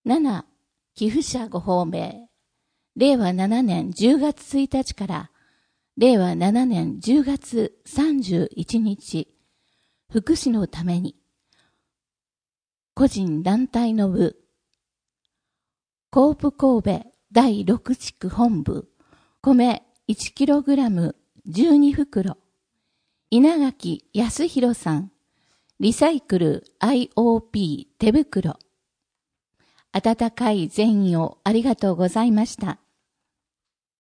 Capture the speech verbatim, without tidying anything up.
なな、寄付者ご褒名。れいわななねんじゅうがつついたちかられいわななねんじゅうがつさんじゅういちにち、福祉のために、個人団体の部、コープ神戸だいろくちく本部、米 いちキログラムじゅうにふくろ、稲垣康弘さん、リサイクル アイオーピー 手袋。温かい善意をありがとうございました。